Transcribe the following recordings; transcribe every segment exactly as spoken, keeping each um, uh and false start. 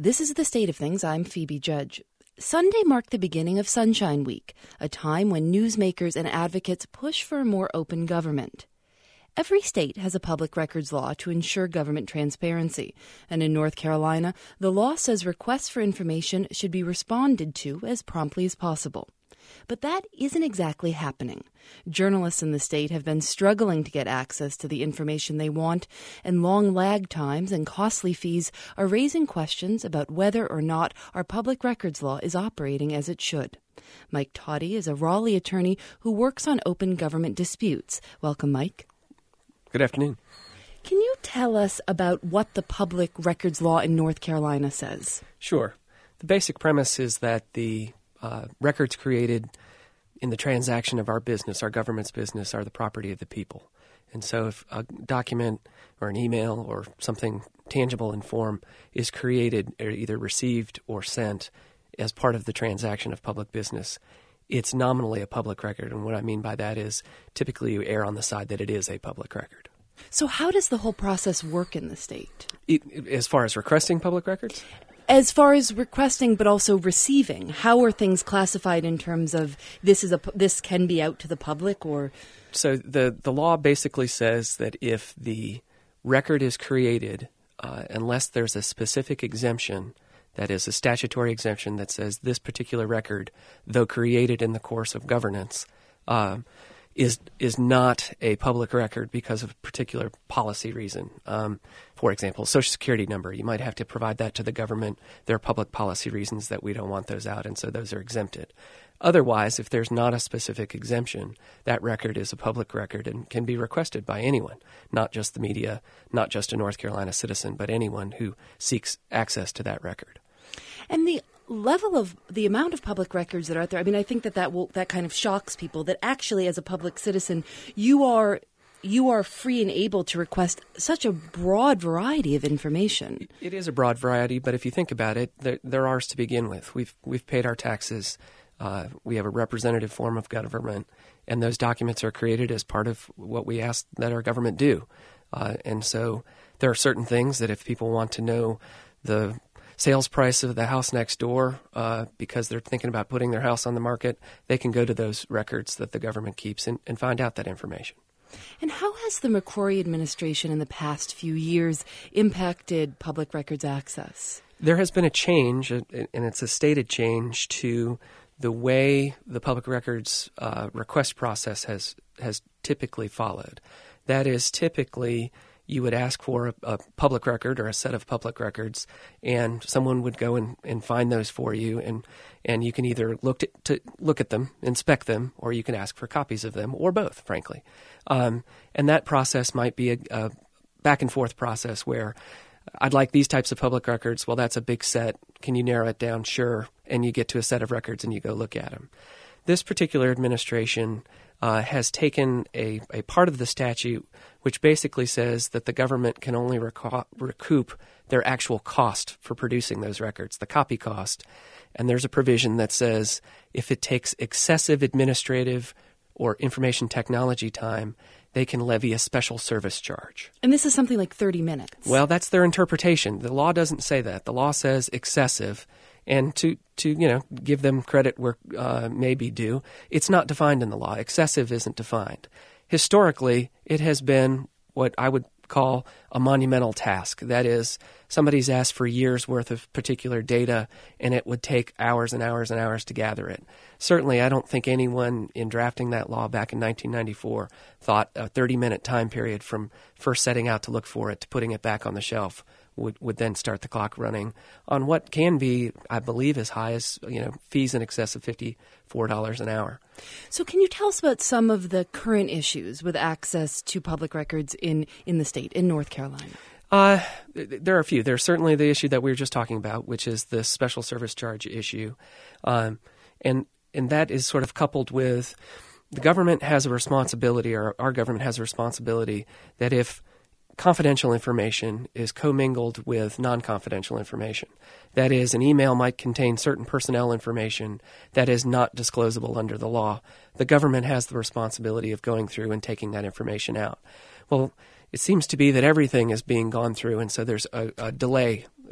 This is The State of Things. I'm Phoebe Judge. Sunday marked the beginning of Sunshine Week, a time when newsmakers and advocates push for a more open government. Every state has a public records law to ensure government transparency, and in North Carolina, the law says requests for information should be responded to as promptly as possible. But that isn't exactly happening. Journalists in the state have been struggling to get access to the information they want, and long lag times and costly fees are raising questions about whether or not our public records law is operating as it should. Mike Toddy is a Raleigh attorney who works on open government disputes. Welcome, Mike. Good afternoon. Can you tell us about what the public records law in North Carolina says? Sure. The basic premise is that the uh, records created in the transaction of our business, our government's business, are the property of the people. And so if a document or an email or something tangible in form is created or either received or sent as part of the transaction of public business, it's nominally a public record. And what I mean by that is typically you err on the side that it is a public record. So how does the whole process work in the state? It, as far as requesting public records? As far as requesting, but also receiving, how are things classified in terms of this is a this can be out to the public, or? So the the law basically says that if the record is created, uh, unless there's a specific exemption, that is a statutory exemption that says this particular record, though created in the course of governance, uh, is is not a public record because of a particular policy reason. Um, for example, Social Security number, you might have to provide that to the government. There are public policy reasons that we don't want those out, and so those are exempted. Otherwise, if there's not a specific exemption, that record is a public record and can be requested by anyone, not just the media, not just a North Carolina citizen, but anyone who seeks access to that record. And the level of the amount of public records that are out there, I mean, I think that that, will, that kind of shocks people, that actually as a public citizen, you are you are free and able to request such a broad variety of information. It is a broad variety, but if you think about it, they're, they're ours to begin with. We've we've paid our taxes. Uh, we have a representative form of government, and those documents are created as part of what we ask that our government do. Uh, and so there are certain things that if people want to know the sales price of the house next door uh, because they're thinking about putting their house on the market, they can go to those records that the government keeps and, and find out that information. And how has the McCrory administration in the past few years impacted public records access? There has been a change, and it's a stated change, to the way the public records uh, request process has has typically followed. That is, typically you would ask for a, a public record or a set of public records, and someone would go and, and find those for you, and, and you can either look at, to look at them, inspect them, or you can ask for copies of them, or both, frankly. Um, and that process might be a, a back-and-forth process where I'd like these types of public records. Well, that's a big set. Can you narrow it down? Sure. And you get to a set of records and you go look at them. This particular administration uh, has taken a, a part of the statute which basically says that the government can only reco- recoup their actual cost for producing those records, the copy cost. And there's a provision that says if it takes excessive administrative or information technology time, they can levy a special service charge. And this is something like thirty minutes. Well, that's their interpretation. The law doesn't say that. The law says excessive. And to, to you know, give them credit where uh, may be due, it's not defined in the law. Excessive isn't defined. Historically, it has been what I would call a monumental task. That is, somebody's asked for years' worth of particular data, and it would take hours and hours and hours to gather it. Certainly, I don't think anyone in drafting that law back in nineteen ninety-four thought a thirty-minute time period from first setting out to look for it to putting it back on the shelf would, would then start the clock running on what can be, I believe, as high as, you know, fees in excess of fifty-four dollars an hour. So can you tell us about some of the current issues with access to public records in, in the state, in North Carolina? Uh, there are a few. There's certainly the issue that we were just talking about, which is the special service charge issue. Um, and and that is sort of coupled with the government has a responsibility, or our government has a responsibility, that if confidential information is commingled with non-confidential information. That is, an email might contain certain personnel information that is not disclosable under the law. The government has the responsibility of going through and taking that information out. Well, it seems to be that everything is being gone through, and so there's a, a delay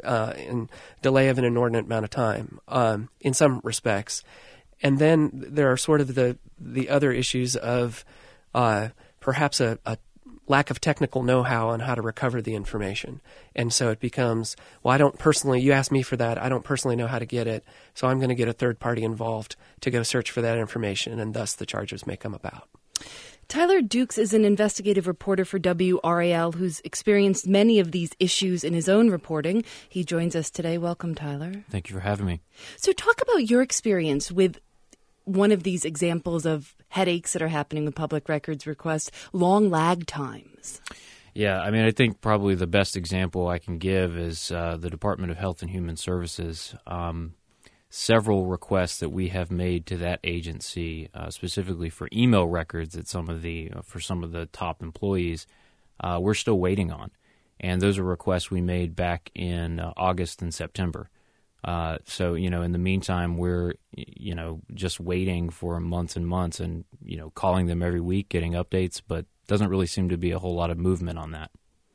uh, and delay of an inordinate amount of time um, in some respects. And then there are sort of the the other issues of uh, perhaps a, a lack of technical know-how on how to recover the information. And so it becomes, well, I don't personally, you asked me for that, I don't personally know how to get it, so I'm going to get a third party involved to go search for that information, and thus the charges may come about. Tyler Dukes is an investigative reporter for W R A L who's experienced many of these issues in his own reporting. He joins us today. Welcome, Tyler. Thank you for having me. So talk about your experience with one of these examples of headaches that are happening with public records requests, long lag times. Yeah, I mean, I think probably the best example I can give is uh, the Department of Health and Human Services. Um, several requests that we have made to that agency, uh, specifically for email records at some of the uh, for some of the top employees, uh, we're still waiting on, and those are requests we made back in uh, August and September. Uh, so, you know, in the meantime, we're, you know, just waiting for months and months and, you know, calling them every week, getting updates, but doesn't really seem to be a whole lot of movement on that.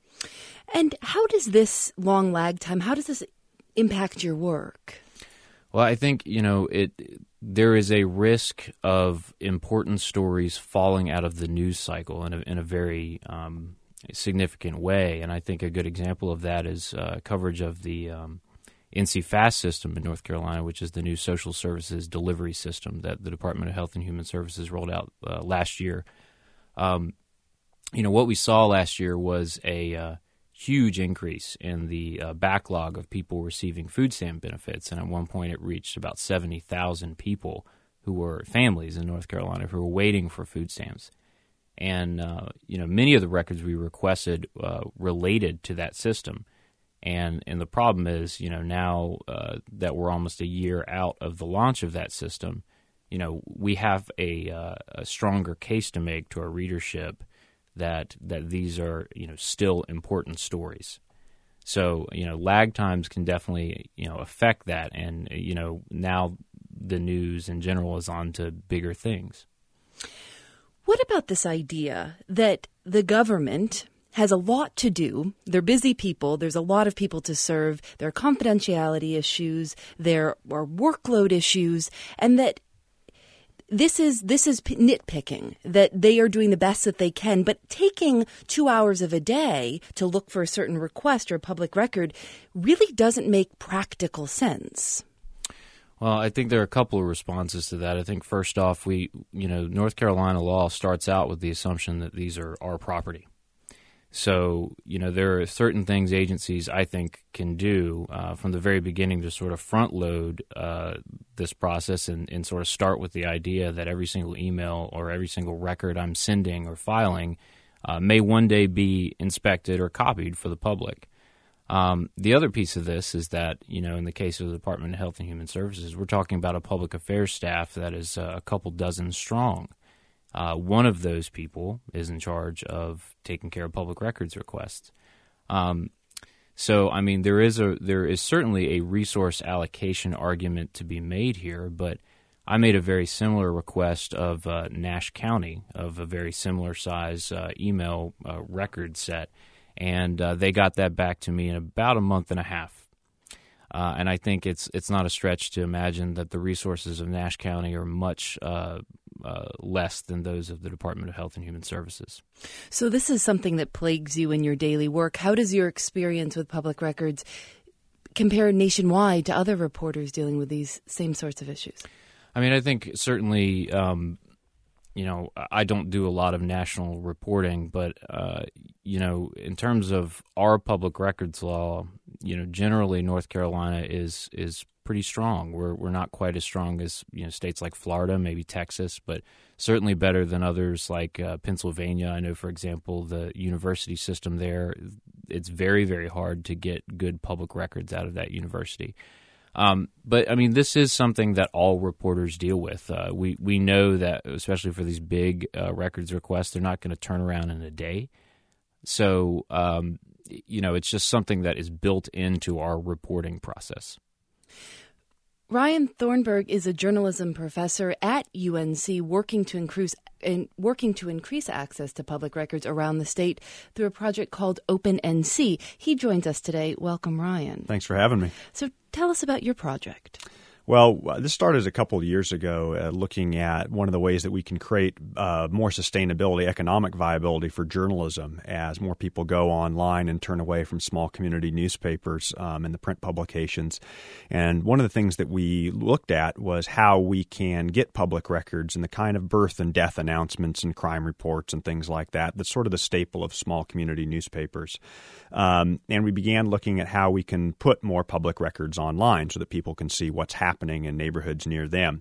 And how does this long lag time, how does this impact your work? Well, I think, you know, it there is a risk of important stories falling out of the news cycle in a, in a very um, significant way. And I think a good example of that is uh, coverage of the um, N C FAST system in North Carolina, which is the new social services delivery system that the Department of Health and Human Services rolled out uh, last year. Um, you know, what we saw last year was a uh, huge increase in the uh, backlog of people receiving food stamp benefits, and at one point it reached about seventy thousand people who were families in North Carolina who were waiting for food stamps. And, uh, you know, many of the records we requested uh, related to that system. And and the problem is, you know, now uh, that we're almost a year out of the launch of that system, you know, we have a, uh, a stronger case to make to our readership that that these are, you know, still important stories. So, you know, lag times can definitely, you know, affect that. And, you know, now the news in general is on to bigger things. What about this idea that the government has a lot to do? They're busy people. There's a lot of people to serve. There are confidentiality issues. There are workload issues. And that this is this is nitpicking, that they are doing the best that they can. But taking two hours of a day to look for a certain request or a public record really doesn't make practical sense. Well, I think there are a couple of responses to that. I think first off, we, you know, North Carolina law starts out with the assumption that these are our property. So, you know, there are certain things agencies, I think, can do uh, from the very beginning to sort of front load uh, this process and, and sort of start with the idea that every single email or every single record I'm sending or filing uh, may one day be inspected or copied for the public. Um, the other piece of this is that, you know, in the case of the Department of Health and Human Services, we're talking about a public affairs staff that is uh, a couple dozen strong. Uh, one of those people is in charge of taking care of public records requests. Um, so, I mean, there is a there is certainly a resource allocation argument to be made here, but I made a very similar request of uh, Nash County of a very similar size uh, email uh, record set, and uh, they got that back to me in about a month and a half. Uh, and I think it's it's not a stretch to imagine that the resources of Nash County are much uh, uh, less than those of the Department of Health and Human Services. So this is something that plagues you in your daily work. How does your experience with public records compare nationwide to other reporters dealing with these same sorts of issues? I mean, I think certainly, um, you know, I don't do a lot of national reporting, but, uh, you know, in terms of our public records law, you know, generally North Carolina is is pretty strong. We're we're not quite as strong as, you know, states like Florida, maybe Texas, but certainly better than others like uh, Pennsylvania. I know, for example, the university system there, it's very, very hard to get good public records out of that university. Um, but, I mean, this is something that all reporters deal with. Uh, we, we know that, especially for these big uh, records requests, they're not going to turn around in a day. So, um, you know, it's just something that is built into our reporting process. Ryan Thornburg is a journalism professor at U N C working to increase in, working to increase access to public records around the state through a project called Open N C. He joins us today. Welcome, Ryan. Thanks for having me. So tell us about your project. Well, this started a couple of years ago uh, looking at one of the ways that we can create uh, more sustainability, economic viability for journalism as more people go online and turn away from small community newspapers um, and the print publications. And one of the things that we looked at was how we can get public records and the kind of birth and death announcements and crime reports and things like that. That's sort of the staple of small community newspapers. Um, and we began looking at how we can put more public records online so that people can see what's happening happening in neighborhoods near them.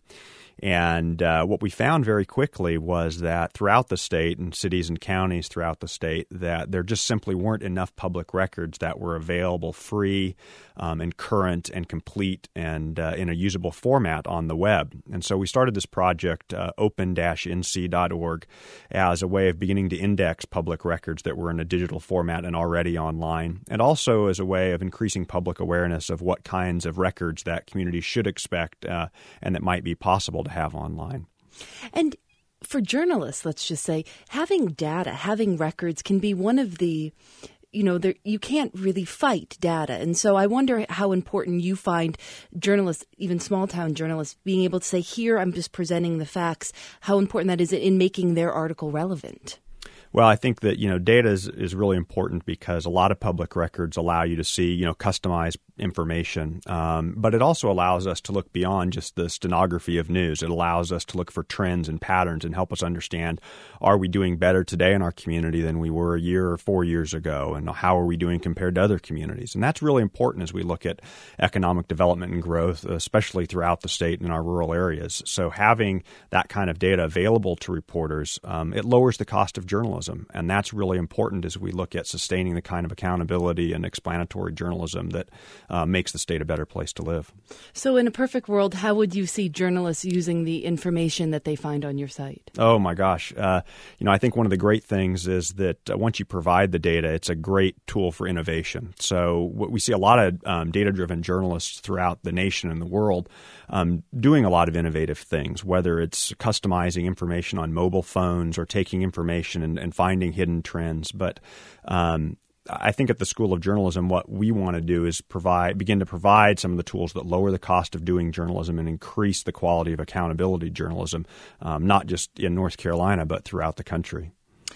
And uh, what we found very quickly was that throughout the state and cities and counties throughout the state, that there just simply weren't enough public records that were available free um, and current and complete and uh, in a usable format on the web. And so we started this project, uh, open dash N C dot org, as a way of beginning to index public records that were in a digital format and already online, and also as a way of increasing public awareness of what kinds of records that communities should expect uh, and that might be possible to have online. And for journalists, let's just say, having data, having records can be one of the, you know, there, you can't really fight data. And so I wonder how important you find journalists, even small town journalists, being able to say, here, I'm just presenting the facts, how important that is in making their article relevant. Well, I think that, you know, data is, is really important because a lot of public records allow you to see, you know, customized information. Um, but it also allows us to look beyond just the stenography of news. It allows us to look for trends and patterns and help us understand, are we doing better today in our community than we were a year or four years ago? And how are we doing compared to other communities? And that's really important as we look at economic development and growth, especially throughout the state and in our rural areas. So having that kind of data available to reporters, um, it lowers the cost of journalism. And that's really important as we look at sustaining the kind of accountability and explanatory journalism that uh, makes the state a better place to live. So in a perfect world, how would you see journalists using the information that they find on your site? Oh, my gosh. Uh, you know, I think one of the great things is that uh, once you provide the data, it's a great tool for innovation. So what we see a lot of um, data-driven journalists throughout the nation and the world um, doing a lot of innovative things, whether it's customizing information on mobile phones or taking information and, and finding hidden trends. But um, I think at the School of Journalism, what we want to do is provide, begin to provide some of the tools that lower the cost of doing journalism and increase the quality of accountability journalism, um, not just in North Carolina, but throughout the country.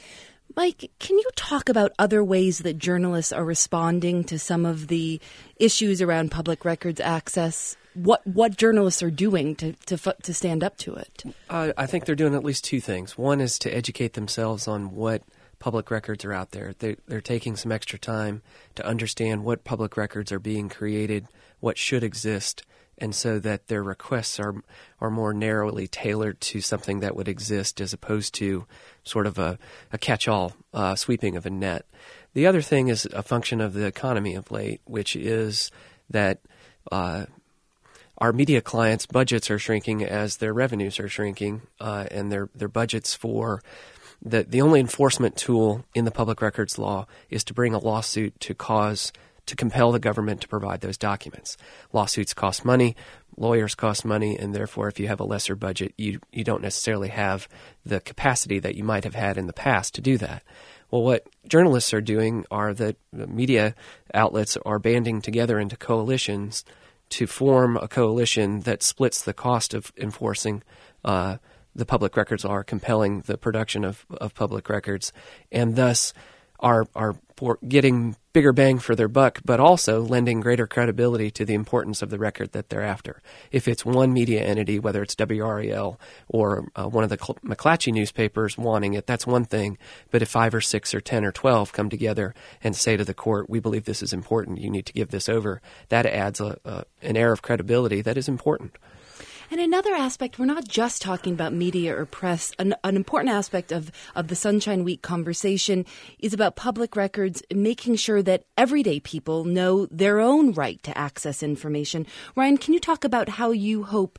Mike, can you talk about other ways that journalists are responding to some of the issues around public records access? What what journalists are doing to to, to stand up to it? Uh, I think they're doing at least two things. One is to educate themselves on what public records are out there. They, they're taking some extra time to understand what public records are being created, what should exist, and so that their requests are are more narrowly tailored to something that would exist as opposed to sort of a, a catch-all uh, sweeping of a net. The other thing is a function of the economy of late, which is that uh, our media clients' budgets are shrinking as their revenues are shrinking, uh, and their their budgets for the the only enforcement tool in the public records law is to bring a lawsuit to cause to compel the government to provide those documents. Lawsuits cost money, lawyers cost money, and therefore if you have a lesser budget, you you don't necessarily have the capacity that you might have had in the past to do that. Well, what journalists are doing are that media outlets are banding together into coalitions to form a coalition that splits the cost of enforcing uh, the public records law, compelling the production of, of public records, and thus are are getting bigger bang for their buck, but also lending greater credibility to the importance of the record that they're after. If it's one media entity, whether it's W R A L or uh, one of the McClatchy newspapers wanting it, that's one thing. But if five or six or ten or twelve come together and say to the court, we believe this is important, you need to give this over, that adds a, a, an air of credibility that is important. And another aspect, we're not just talking about media or press. An, an important aspect of, of the Sunshine Week conversation is about public records, making sure that everyday people know their own right to access information. Ryan, can you talk about how you hope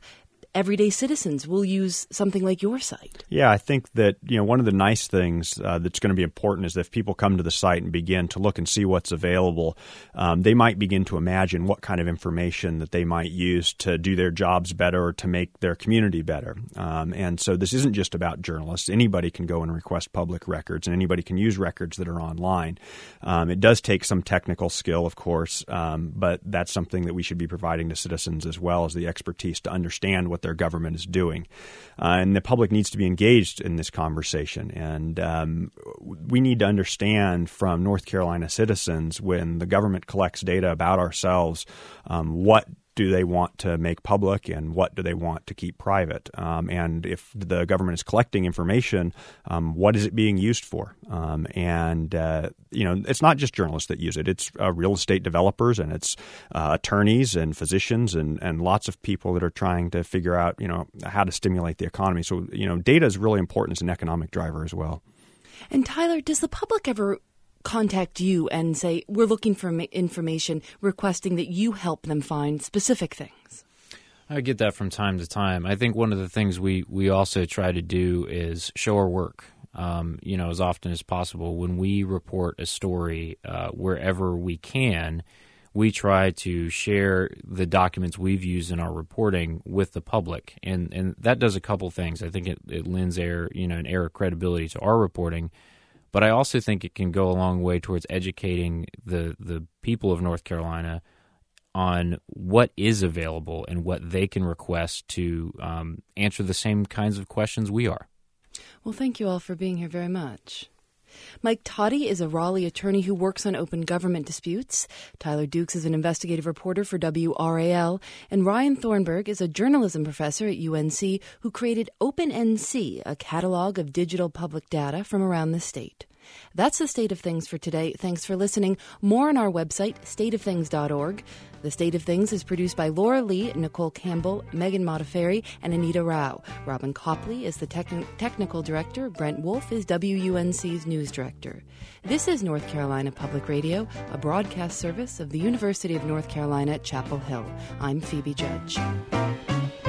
everyday citizens will use something like your site. Yeah, I think that, you know, one of the nice things uh, that's going to be important is that if people come to the site and begin to look and see what's available, um, they might begin to imagine what kind of information that they might use to do their jobs better or to make their community better. Um, and so this isn't just about journalists. Anybody can go and request public records, and anybody can use records that are online. Um, it does take some technical skill, of course, um, but that's something that we should be providing to citizens as well as the expertise to understand what their government is doing. Uh, and the public needs to be engaged in this conversation. And um, we need to understand from North Carolina citizens, when the government collects data about ourselves, um, what do they want to make public and what do they want to keep private? Um, and if the government is collecting information, um, what is it being used for? Um, and, uh, you know, it's not just journalists that use it. It's uh, real estate developers, and it's uh, attorneys and physicians and, and lots of people that are trying to figure out, you know, how to stimulate the economy. So, you know, data is really important as an economic driver as well. And Tyler, does the public ever contact you and say, we're looking for information, requesting that you help them find specific things? I get that from time to time. I think one of the things we, we also try to do is show our work, um, you know, as often as possible. When we report a story, uh, wherever we can, we try to share the documents we've used in our reporting with the public. And, and that does a couple things. I think it, it lends air, you know, an air of credibility to our reporting. But I also think it can go a long way towards educating the, the people of North Carolina on what is available and what they can request to um, answer the same kinds of questions we are. Well, thank you all for being here very much. Mike Toddy is a Raleigh attorney who works on open government disputes. Tyler Dukes is an investigative reporter for W R A L. And Ryan Thornburg is a journalism professor at U N C who created OpenNC, a catalog of digital public data from around the state. That's the state of things for today. Thanks for listening. More on our website, state of things dot org. The State of Things is produced by Laura Lee, Nicole Campbell, Megan Modafferi, and Anita Rao. Robin Copley is the tech- technical director. Brent Wolf is W U N C's news director. This is North Carolina Public Radio, a broadcast service of the University of North Carolina at Chapel Hill. I'm Phoebe Judge.